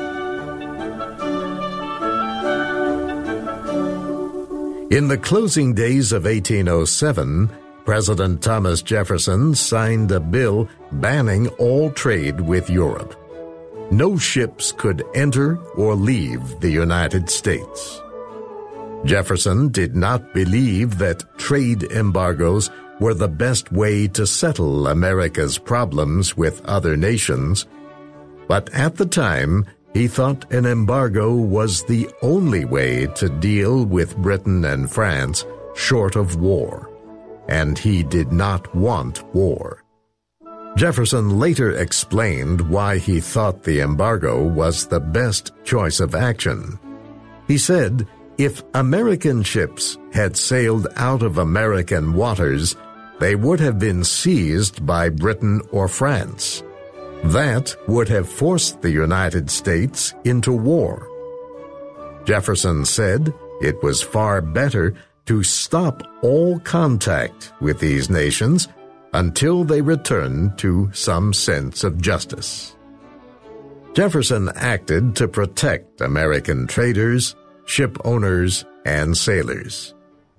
In the closing days of 1807, President Thomas Jefferson signed a bill banning all trade with Europe. No ships could enter or leave the United States. Jefferson did not believe that trade embargoes were the best way to settle America's problems with other nations, but at the time, he thought an embargo was the only way to deal with Britain and France short of war, and he did not want war. Jefferson later explained why he thought the embargo was the best choice of action. He said, if American ships had sailed out of American waters, they would have been seized by Britain or France. That would have forced the United States into war. Jefferson said it was far better to stop all contact with these nations until they returned to some sense of justice. Jefferson acted to protect American traders, ship owners, and sailors.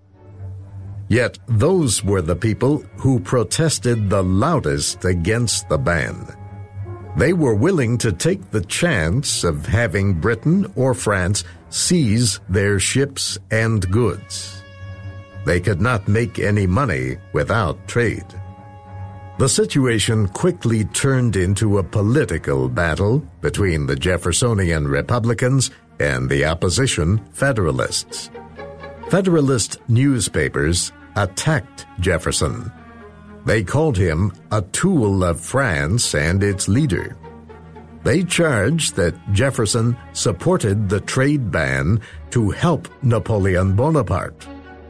Yet those were the people who protested the loudest against the ban. They were willing to take the chance of having Britain or France seize their ships and goods. They could not make any money without trade. The situation quickly turned into a political battle between the Jeffersonian Republicans and the opposition Federalists. Federalist newspapers attacked Jefferson. They called him a tool of France and its leader. They charged that Jefferson supported the trade ban to help Napoleon Bonaparte.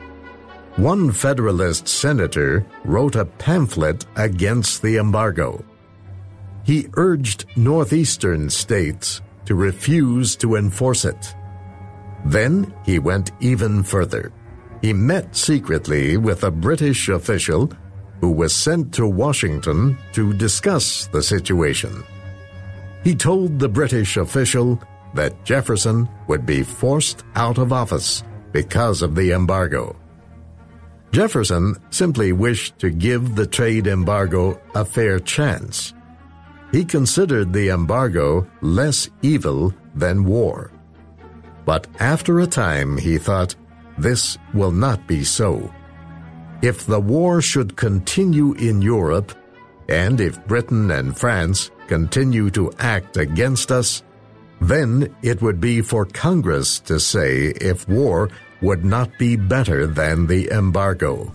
One Federalist senator wrote a pamphlet against the embargo. He urged northeastern states to refuse to enforce it. Then he went even further. He met secretly with a British official who was sent to Washington to discuss the situation. He told the British official that Jefferson would be forced out of office because of the embargo. Jefferson simply wished to give the trade embargo a fair chance. He considered the embargo less evil than war. But after a time, he thought, this will not be so. If the war should continue in Europe, and if Britain and France continue to act against us, then it would be for Congress to say if war would not be better than the embargo.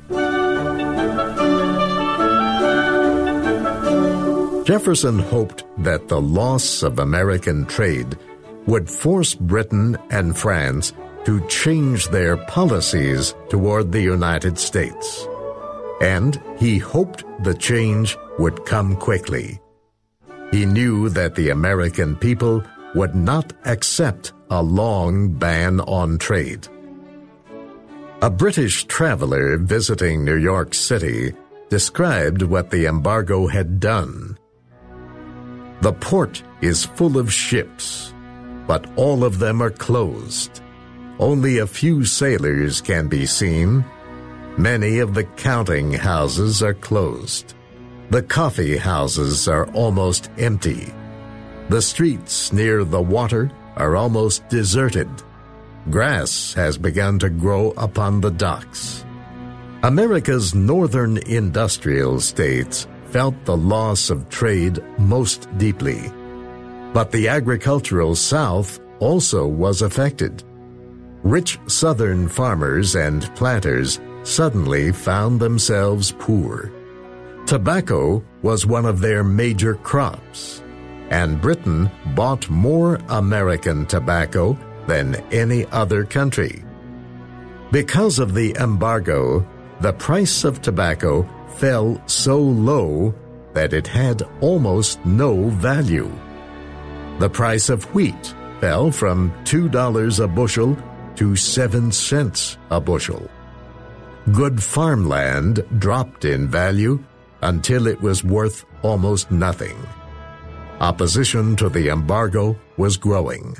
Jefferson hoped that the loss of American trade would force Britain and France to change their policies toward the United States. And he hoped the change would come quickly. He knew that the American people would not accept a long ban on trade. A British traveler visiting New York City described what the embargo had done. The port is full of ships, but all of them are closed. Only a few sailors can be seen. Many of the counting houses are closed. The coffee houses are almost empty. The streets near the water are almost deserted. Grass has begun to grow upon the docks. America's northern industrial states felt the loss of trade most deeply. But the agricultural South also was affected. Rich Southern farmers and planters suddenly found themselves poor. Tobacco was one of their major crops, and Britain bought more American tobacco than any other country. Because of the embargo, the price of tobacco fell so low that it had almost no value. The price of wheat fell from $2 a bushel to 7 cents a bushel. Good farmland dropped in value until it was worth almost nothing. Opposition to the embargo was growing.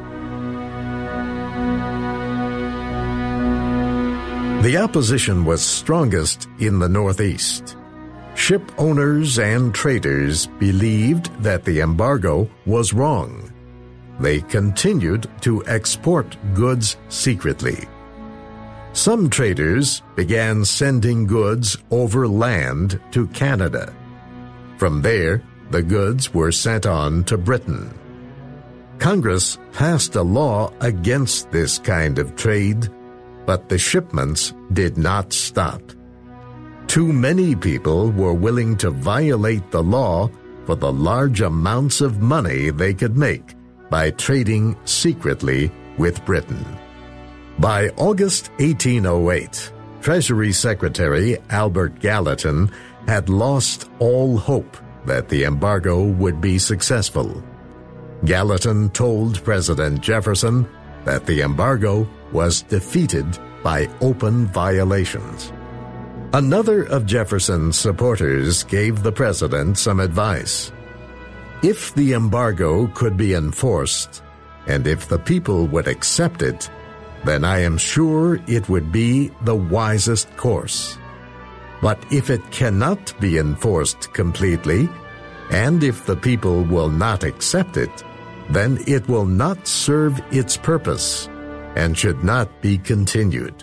The opposition was strongest in the Northeast. Ship owners and traders believed that the embargo was wrong. They continued to export goods secretly. Some traders began sending goods over land to Canada. From there, the goods were sent on to Britain. Congress passed a law against this kind of trade, but the shipments did not stop. Too many people were willing to violate the law for the large amounts of money they could make by trading secretly with Britain. By August 1808, Treasury Secretary Albert Gallatin had lost all hope that the embargo would be successful. Gallatin told President Jefferson that the embargo was defeated by open violations. Another of Jefferson's supporters gave the president some advice. If the embargo could be enforced, and if the people would accept it, then I am sure it would be the wisest course. But if it cannot be enforced completely, and if the people will not accept it, then it will not serve its purpose and should not be continued.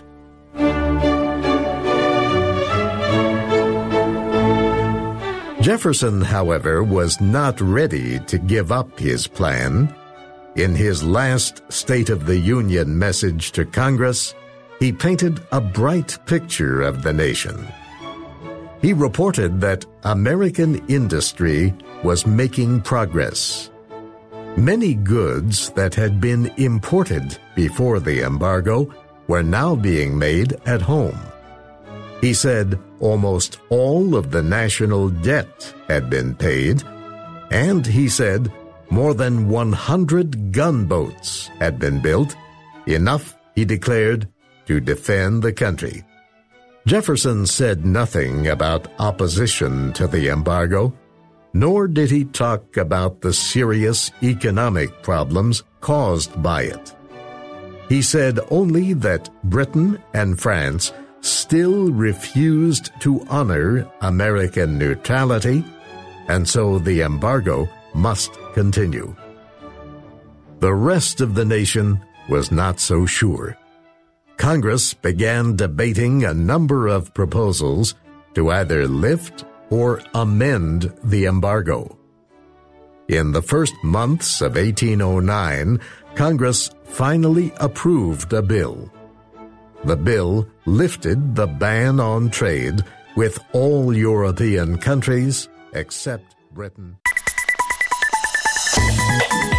Jefferson, however, was not ready to give up his plan. In his last State of the Union message to Congress, he painted a bright picture of the nation. He reported that American industry was making progress. Many goods that had been imported before the embargo were now being made at home. He said almost all of the national debt had been paid, and he said more than 100 gunboats had been built, enough, he declared, to defend the country. Jefferson said nothing about opposition to the embargo, nor did he talk about the serious economic problems caused by it. He said only that Britain and France still refused to honor American neutrality, and so the embargo must continue. The rest of the nation was not so sure. Congress began debating a number of proposals to either lift or amend the embargo. In the first months of 1809, Congress finally approved a bill. The bill lifted the ban on trade with all European countries except Britain.